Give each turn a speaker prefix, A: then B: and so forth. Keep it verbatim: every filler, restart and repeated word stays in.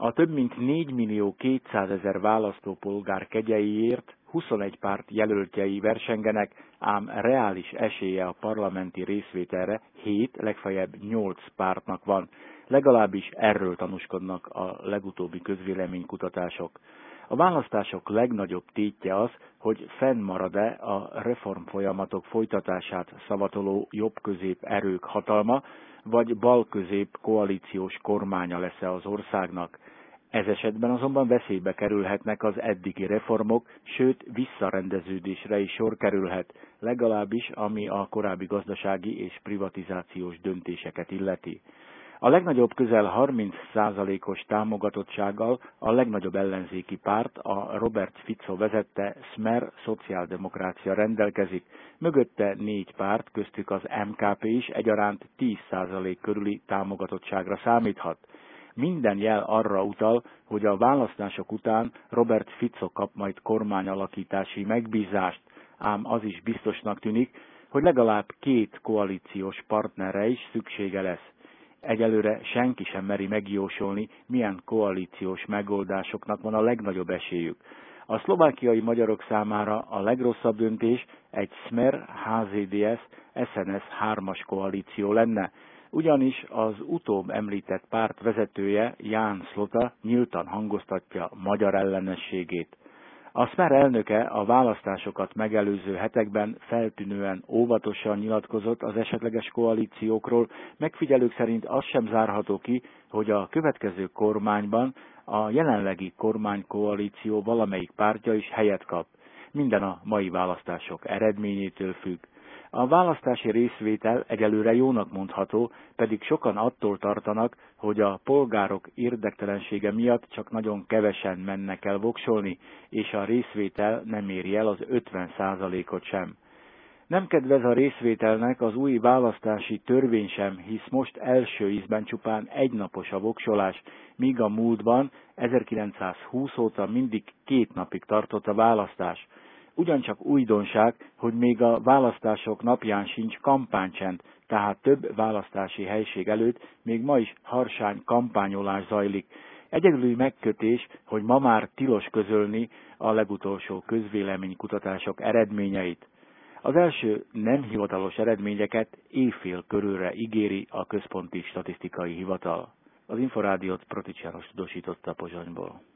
A: A több mint négymillió kétszázezer választópolgár kegyeiért huszonegy párt jelöltjei versengenek, ám reális esélye a parlamenti részvételre hét, legfeljebb nyolc pártnak van. Legalábbis erről tanúskodnak a legutóbbi közvéleménykutatások. A választások legnagyobb tétje az, hogy fennmarad-e a reformfolyamatok folytatását szavatoló jobb-közép erők hatalma, vagy bal-közép koalíciós kormánya lesz-e az országnak. Ez esetben azonban veszélybe kerülhetnek az eddigi reformok, sőt visszarendeződésre is sor kerülhet, legalábbis ami a korábbi gazdasági és privatizációs döntéseket illeti. A legnagyobb közel harminc százalékos támogatottsággal a legnagyobb ellenzéki párt, a Robert Fico vezette Smer szociáldemokrácia rendelkezik, mögötte négy párt, köztük az em ká pé is egyaránt tíz százalék körüli támogatottságra számíthat. Minden jel arra utal, hogy a választások után Robert Fico kap majd kormányalakítási megbízást, ám az is biztosnak tűnik, hogy legalább két koalíciós partnerre is szüksége lesz. Egyelőre senki sem meri megjósolni, milyen koalíciós megoldásoknak van a legnagyobb esélyük. A szlovákiai magyarok számára a legrosszabb döntés egy Smer há zé dé es es en es hármas koalíció lenne, ugyanis az utóbb említett párt vezetője, Ján Slota nyíltan hangoztatja magyar ellenességét. A Smer elnöke a választásokat megelőző hetekben feltűnően óvatosan nyilatkozott az esetleges koalíciókról, megfigyelők szerint az sem zárható ki, hogy a következő kormányban a jelenlegi kormánykoalíció valamelyik pártja is helyet kap. Minden a mai választások eredményétől függ. A választási részvétel egyelőre jónak mondható, pedig sokan attól tartanak, hogy a polgárok érdektelensége miatt csak nagyon kevesen mennek el voksolni, és a részvétel nem éri el az ötven százalékot sem. Nem kedvez a részvételnek az új választási törvény sem, hisz most első ízben csupán egynapos a voksolás, míg a múltban ezerkilencszázhúsz óta mindig két napig tartott a választás. Ugyancsak újdonság, hogy még a választások napján sincs kampánycsend, tehát több választási helység előtt még ma is harsány kampányolás zajlik. Egyedüli megkötés, hogy ma már tilos közölni a legutolsó közvéleménykutatások eredményeit. Az első nem hivatalos eredményeket éjfél körülre ígéri a Központi Statisztikai Hivatal. Az Inforádiót Protics János tudósította Pozsonyból.